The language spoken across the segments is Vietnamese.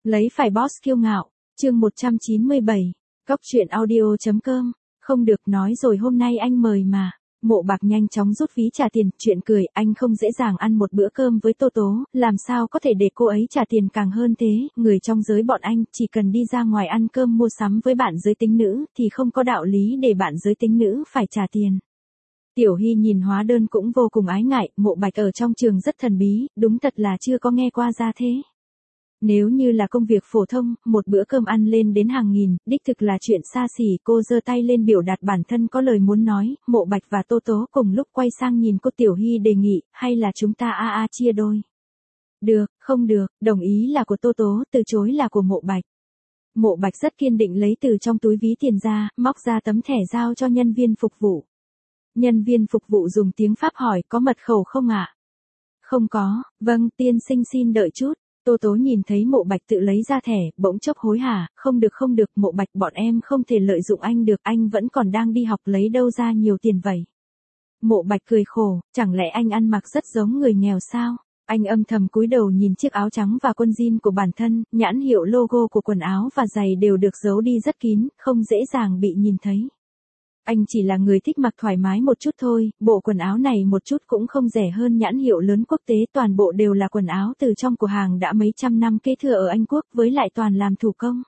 Lấy phải boss kiêu ngạo, chương 197, Góc truyện audio.com, không được nói rồi hôm nay anh mời mà. Mộ Bạc nhanh chóng rút ví trả tiền, chuyện cười, anh không dễ dàng ăn một bữa cơm với Tô Tố, làm sao có thể để cô ấy trả tiền càng hơn thế, người trong giới bọn anh, chỉ cần đi ra ngoài ăn cơm mua sắm với bạn giới tính nữ, thì không có đạo lý để bạn giới tính nữ phải trả tiền. Tiểu Hy nhìn hóa đơn cũng vô cùng ái ngại, Mộ Bạch ở trong trường rất thần bí, đúng thật là chưa có nghe qua ra thế. Nếu như là công việc phổ thông, một bữa cơm ăn lên đến hàng nghìn, đích thực là chuyện xa xỉ. Cô giơ tay lên biểu đạt bản thân có lời muốn nói. Mộ Bạch và Tô Tố cùng lúc quay sang nhìn cô. Tiểu Hy đề nghị, hay là chúng ta chia đôi. Được, không được, đồng ý là của Tô Tố, từ chối là của Mộ Bạch. Mộ Bạch rất kiên định lấy từ trong túi ví tiền ra, móc ra tấm thẻ giao cho nhân viên phục vụ. Nhân viên phục vụ dùng tiếng Pháp hỏi, có mật khẩu không ạ? Không có, vâng, tiên sinh xin đợi chút. Tô Tố nhìn thấy Mộ Bạch tự lấy ra thẻ, bỗng chốc hối hả, không được, Mộ Bạch, bọn em không thể lợi dụng anh được, anh vẫn còn đang đi học, lấy đâu ra nhiều tiền vậy. Mộ Bạch cười khổ, chẳng lẽ anh ăn mặc rất giống người nghèo sao? Anh âm thầm cúi đầu nhìn chiếc áo trắng và quần jean của bản thân, nhãn hiệu logo của quần áo và giày đều được giấu đi rất kín, không dễ dàng bị nhìn thấy. Anh chỉ là người thích mặc thoải mái một chút thôi, bộ quần áo này một chút cũng không rẻ hơn nhãn hiệu lớn quốc tế, toàn bộ đều là quần áo từ trong cửa hàng đã mấy trăm năm kế thừa ở Anh Quốc, với lại toàn làm thủ công.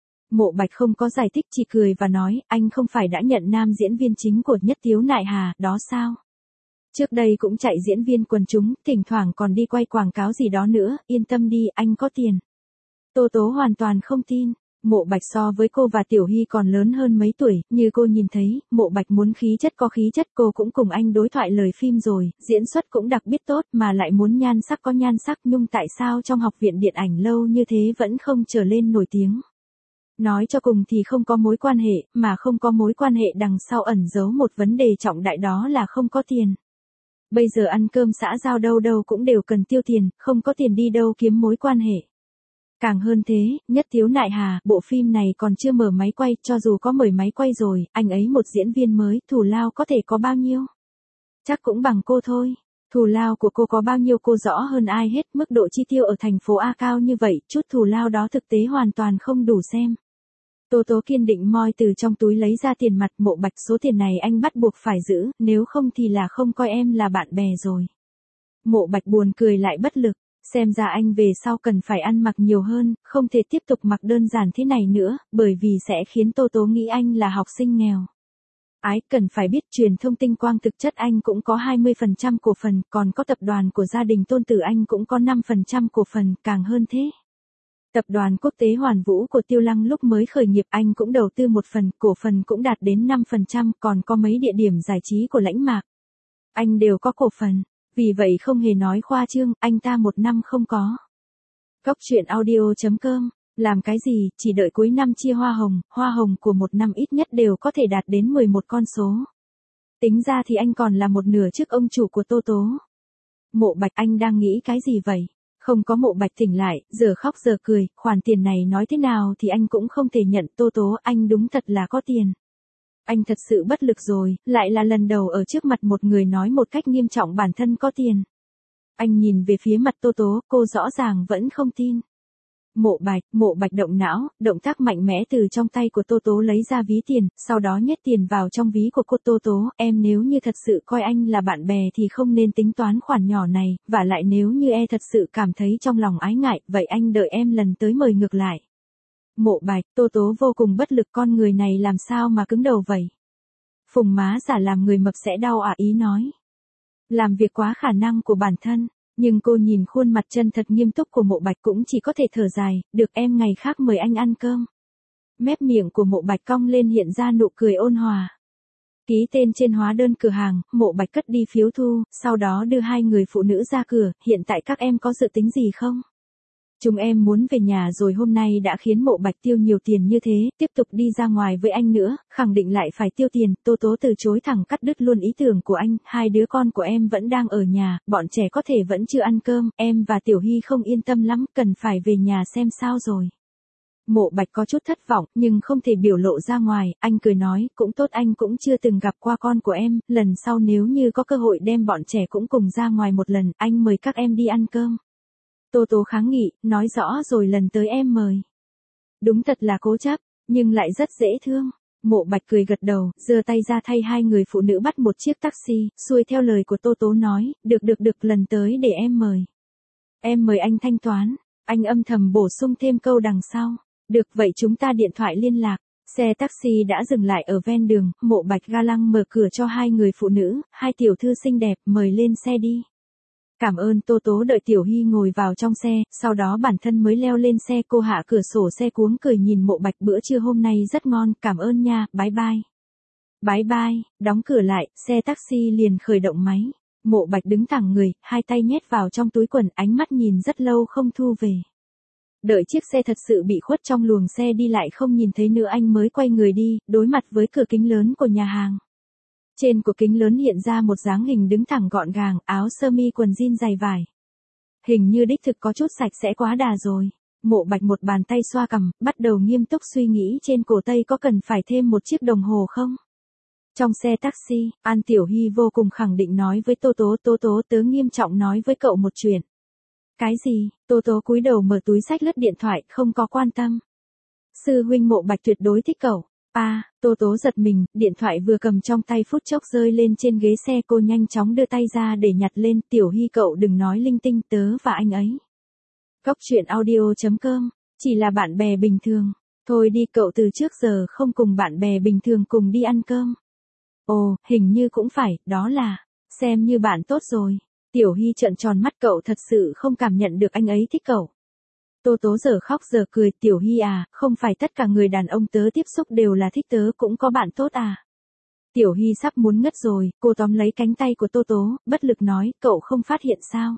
Mộ Bạch không có giải thích, chỉ cười và nói, anh không phải đã nhận nam diễn viên chính của Nhất Tiếu Nại Hà, đó sao? Trước đây cũng chạy diễn viên quần chúng, thỉnh thoảng còn đi quay quảng cáo gì đó nữa, yên tâm đi, anh có tiền. Tô Tố hoàn toàn không tin. Mộ Bạch so với cô và Tiểu Hy còn lớn hơn mấy tuổi, như cô nhìn thấy, Mộ Bạch muốn khí chất có khí chất, cô cũng cùng anh đối thoại lời phim rồi, diễn xuất cũng đặc biệt tốt, mà lại muốn nhan sắc có nhan sắc, nhưng tại sao trong học viện điện ảnh lâu như thế vẫn không trở lên nổi tiếng. Nói cho cùng thì không có mối quan hệ, mà không có mối quan hệ đằng sau ẩn giấu một vấn đề trọng đại, đó là không có tiền. Bây giờ ăn cơm xã giao đâu đâu cũng đều cần tiêu tiền, không có tiền đi đâu kiếm mối quan hệ. Càng hơn thế, Nhất Tiếu Nại Hà, bộ phim này còn chưa mở máy quay, cho dù có mở máy quay rồi, anh ấy một diễn viên mới, thù lao có thể có bao nhiêu? Chắc cũng bằng cô thôi. Thù lao của cô có bao nhiêu cô rõ hơn ai hết, mức độ chi tiêu ở thành phố A cao như vậy, chút thù lao đó thực tế hoàn toàn không đủ xem. Tô Tố kiên định moi từ trong túi lấy ra tiền mặt. Mộ Bạch, số tiền này anh bắt buộc phải giữ, nếu không thì là không coi em là bạn bè rồi. Mộ Bạch buồn cười lại bất lực. Xem ra anh về sau cần phải ăn mặc nhiều hơn, không thể tiếp tục mặc đơn giản thế này nữa, bởi vì sẽ khiến Tô Tố nghĩ anh là học sinh nghèo. Cần phải biết truyền thông tinh quang thực chất anh cũng có 20% cổ phần, còn có tập đoàn của gia đình Tôn Tử anh cũng có 5% cổ phần, càng hơn thế. Tập đoàn quốc tế Hoàn Vũ của Tiêu Lăng lúc mới khởi nghiệp anh cũng đầu tư một phần, cổ phần cũng đạt đến 5%, còn có mấy địa điểm giải trí của Lãnh Mạc. Anh đều có cổ phần. Vì vậy không hề nói khoa trương, anh ta một năm không có. Góc truyện audio.com, làm cái gì, chỉ đợi cuối năm chia hoa hồng của một năm ít nhất đều có thể đạt đến 11 con số. Tính ra thì anh còn là một nửa trước ông chủ của Tô Tố. Mộ Bạch, anh đang nghĩ cái gì vậy? Không có. Mộ Bạch tỉnh lại, giờ khóc giờ cười, khoản tiền này nói thế nào thì anh cũng không thể nhận. Tô Tố, anh đúng thật là có tiền. Anh thật sự bất lực rồi, lại là lần đầu ở trước mặt một người nói một cách nghiêm trọng bản thân có tiền. Anh nhìn về phía mặt Tô Tố, cô rõ ràng vẫn không tin. Mộ Bạch động não, động tác mạnh mẽ từ trong tay của Tô Tố lấy ra ví tiền, sau đó nhét tiền vào trong ví của cô. Tô Tố, em nếu như thật sự coi anh là bạn bè thì không nên tính toán khoản nhỏ này, và lại nếu như thật sự cảm thấy trong lòng ái ngại, vậy anh đợi em lần tới mời ngược lại. Mộ Bạch, Tô Tố vô cùng bất lực, con người này làm sao mà cứng đầu vậy? Phùng má giả làm người mập sẽ đau ý nói. Làm việc quá khả năng của bản thân, nhưng cô nhìn khuôn mặt chân thật nghiêm túc của Mộ Bạch cũng chỉ có thể thở dài, được em ngày khác mời anh ăn cơm. Mép miệng của Mộ Bạch cong lên hiện ra nụ cười ôn hòa. Ký tên trên hóa đơn cửa hàng, Mộ Bạch cất đi phiếu thu, sau đó đưa hai người phụ nữ ra cửa, hiện tại các em có dự tính gì không? Chúng em muốn về nhà rồi, hôm nay đã khiến Mộ Bạch tiêu nhiều tiền như thế, tiếp tục đi ra ngoài với anh nữa, khẳng định lại phải tiêu tiền. Tô Tố từ chối thẳng, cắt đứt luôn ý tưởng của anh, hai đứa con của em vẫn đang ở nhà, bọn trẻ có thể vẫn chưa ăn cơm, em và Tiểu Hy không yên tâm lắm, cần phải về nhà xem sao rồi. Mộ Bạch có chút thất vọng, nhưng không thể biểu lộ ra ngoài, anh cười nói, cũng tốt, anh cũng chưa từng gặp qua con của em, lần sau nếu như có cơ hội đem bọn trẻ cũng cùng ra ngoài một lần, anh mời các em đi ăn cơm. Tô Tố kháng nghị, nói rõ rồi lần tới em mời. Đúng thật là cố chấp, nhưng lại rất dễ thương. Mộ Bạch cười gật đầu, giơ tay ra thay hai người phụ nữ bắt một chiếc taxi, xuôi theo lời của Tô Tố nói, được lần tới để em mời. Em mời anh thanh toán, anh âm thầm bổ sung thêm câu đằng sau. Được vậy chúng ta điện thoại liên lạc. Xe taxi đã dừng lại ở ven đường, Mộ Bạch ga lăng mở cửa cho hai người phụ nữ, hai tiểu thư xinh đẹp, mời lên xe đi. Cảm ơn. Tô Tố đợi Tiểu Hy ngồi vào trong xe, sau đó bản thân mới leo lên xe. Cô hạ cửa sổ xe cuống cười nhìn Mộ Bạch, bữa trưa hôm nay rất ngon, cảm ơn nha, bye bye. Bye bye, đóng cửa lại, xe taxi liền khởi động máy. Mộ Bạch đứng thẳng người, hai tay nhét vào trong túi quần, ánh mắt nhìn rất lâu không thu về. Đợi chiếc xe thật sự bị khuất trong luồng xe đi lại không nhìn thấy nữa anh mới quay người đi, đối mặt với cửa kính lớn của nhà hàng. Trên của kính lớn hiện ra một dáng hình đứng thẳng gọn gàng, áo sơ mi quần jean dày vải. Hình như đích thực có chút sạch sẽ quá đà rồi. Mộ Bạch một bàn tay xoa cằm, bắt đầu nghiêm túc suy nghĩ trên cổ tay có cần phải thêm một chiếc đồng hồ không? Trong xe taxi, An Tiểu Hy vô cùng khẳng định nói với Tô Tố, tớ nghiêm trọng nói với cậu một chuyện. Cái gì? Tô Tố cúi đầu mở túi xách lướt điện thoại, không có quan tâm. Sư huynh Mộ Bạch tuyệt đối thích cậu. Tô Tố giật mình, điện thoại vừa cầm trong tay phút chốc rơi lên trên ghế xe, cô nhanh chóng đưa tay ra để nhặt lên. Tiểu Hy cậu đừng nói linh tinh, tớ và anh ấy. Cóc truyện audio.com, chỉ là bạn bè bình thường. Thôi đi, cậu từ trước giờ không cùng bạn bè bình thường cùng đi ăn cơm. Ồ, hình như cũng phải, đó là, xem như bạn tốt rồi. Tiểu Hy trợn tròn mắt, cậu thật sự không cảm nhận được anh ấy thích cậu. Tô Tố giờ khóc giờ cười, Tiểu Hy à, không phải tất cả người đàn ông tớ tiếp xúc đều là thích tớ, cũng có bạn tốt à. Tiểu Hy sắp muốn ngất rồi, cô tóm lấy cánh tay của Tô Tố, bất lực nói, cậu không phát hiện sao.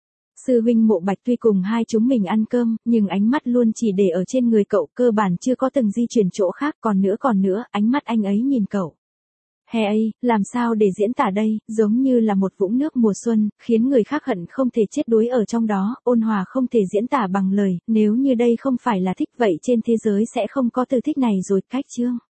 Sư huynh Mộ Bạch tuy cùng hai chúng mình ăn cơm, nhưng ánh mắt luôn chỉ để ở trên người cậu, cơ bản chưa có từng di chuyển chỗ khác, còn nữa, ánh mắt anh ấy nhìn cậu. Hey, làm sao để diễn tả đây, giống như là một vũng nước mùa xuân, khiến người khác hận không thể chết đuối ở trong đó, ôn hòa không thể diễn tả bằng lời, nếu như đây không phải là thích vậy trên thế giới sẽ không có từ thích này rồi. Cách chương